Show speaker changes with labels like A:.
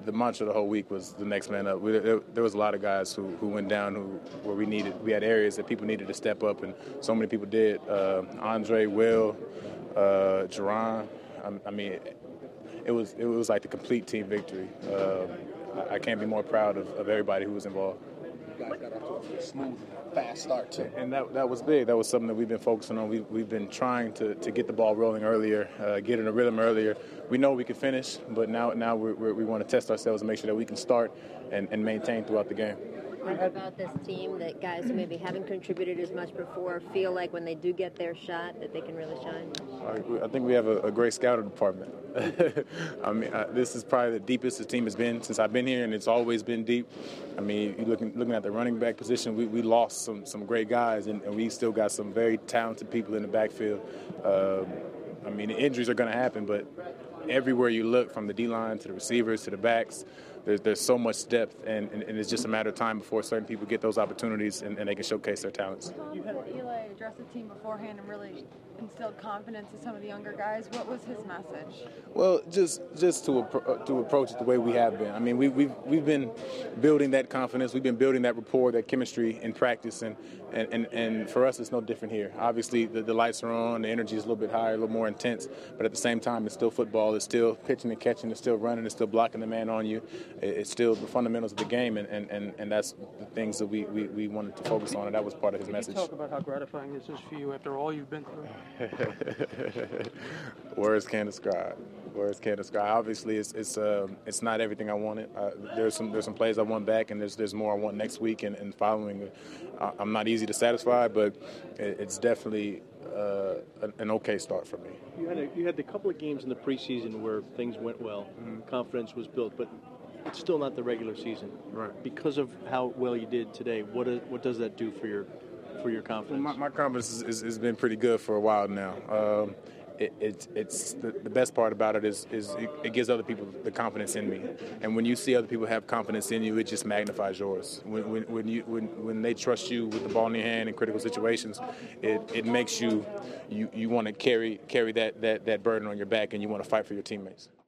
A: the mantra the whole week was the next man up. There was a lot of guys who went down where we had areas that people needed to step up, and so many people did. Andre, Will, Jerron. I mean, it was like the complete team victory. I can't be more proud of everybody who was involved.
B: You guys got off to a smooth, fast start too.
A: And that was big. That was something that we've been focusing on. We've been trying to get the ball rolling earlier, get in a rhythm earlier. We know we can finish, but now we want to test ourselves and make sure that we can start and maintain throughout the game.
C: What about this team that guys who maybe haven't contributed as much before feel like when they do get their shot that they can really shine?
A: I think we have a great scouting department. I mean, this is probably the deepest the team has been since I've been here, and it's always been deep. I mean, looking at the running back position, we lost some great guys, and we still got some very talented people in the backfield. I mean, the injuries are going to happen, but everywhere you look, from the D-line to the receivers to the backs, there's so much depth, and it's just a matter of time before certain people get those opportunities and they can showcase their talents.
D: Tom, Eli addressed the team beforehand and really instilled confidence in some of the younger guys. What was his message?
A: Well, just to approach it the way we have been. I mean, we've been building that confidence. We've been building that rapport, that chemistry in practice, and for us, it's no different here. Obviously, the lights are on, the energy is a little bit higher, a little more intense, but at the same time, it's still football. It's still pitching and catching. It's still running. It's still blocking the man on you. It's still the fundamentals of the game, and that's the things that we wanted to focus on, and that was part of his message.
E: Can you talk about how gratifying this is for you after all you've been through?
A: Words can't describe. Words can't describe. Obviously, it's not everything I wanted. There's some plays I want back, and there's more I want next week and following. I'm not easy to satisfy, but it's definitely an okay start for me.
F: You had a couple of games in the preseason where things went well, confidence was built, but it's still not the regular season.
A: Right.
F: Because of how well you did today, what does that do for your confidence?
A: Well, my confidence has been pretty good for a while now. It's the best part about it is it gives other people the confidence in me, and when you see other people have confidence in you, it just magnifies yours. When they trust you with the ball in your hand in critical situations, it makes you want to carry that burden on your back, and you want to fight for your teammates.